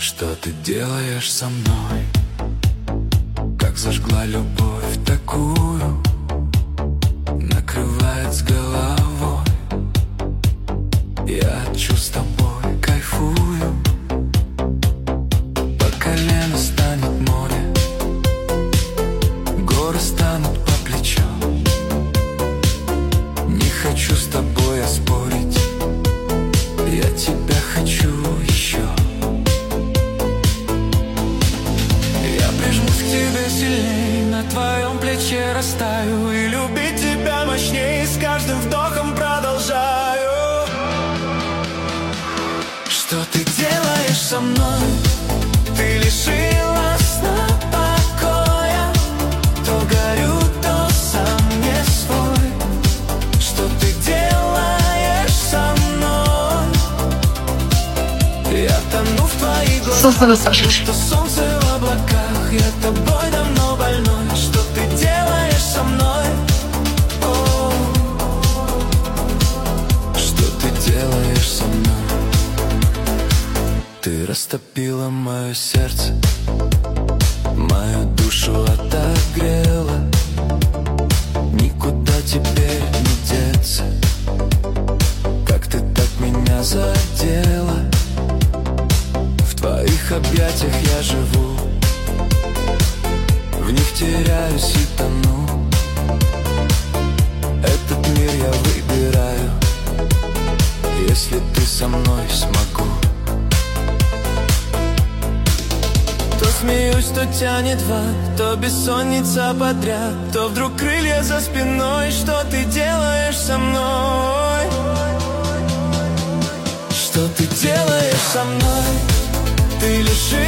Что ты делаешь со мной? Как зажгла любовь такую, накрывает с головой. Я от чувств с тобой кайфую. По колено станет море, горы станут по плечо. Не хочу с тобой я спорить, я тебя хочу еще. Я прижмусь к тебе сильней, на твоем плече растаю, и любить тебя мощней с каждым вдохом продолжаю. Что ты делаешь со мной? Ты лишила сна покоя. То горю, то сам не свой. Что ты делаешь со мной? Я тону в твоих глазах, что солнце в облаках. Я тобой давно больной. Что ты делаешь со мной? О, что ты делаешь со мной? Ты растопила мое сердце, мою душу отогрела. Никуда теперь не деться. Как ты так меня задела. В твоих объятиях я живу, в них теряюсь и тону. Этот мир я выбираю, если ты со мной смогу. То смеюсь, то тянет в ад, то бессонница подряд, то вдруг крылья за спиной. Что ты делаешь со мной? Что ты делаешь со мной? Ты лишила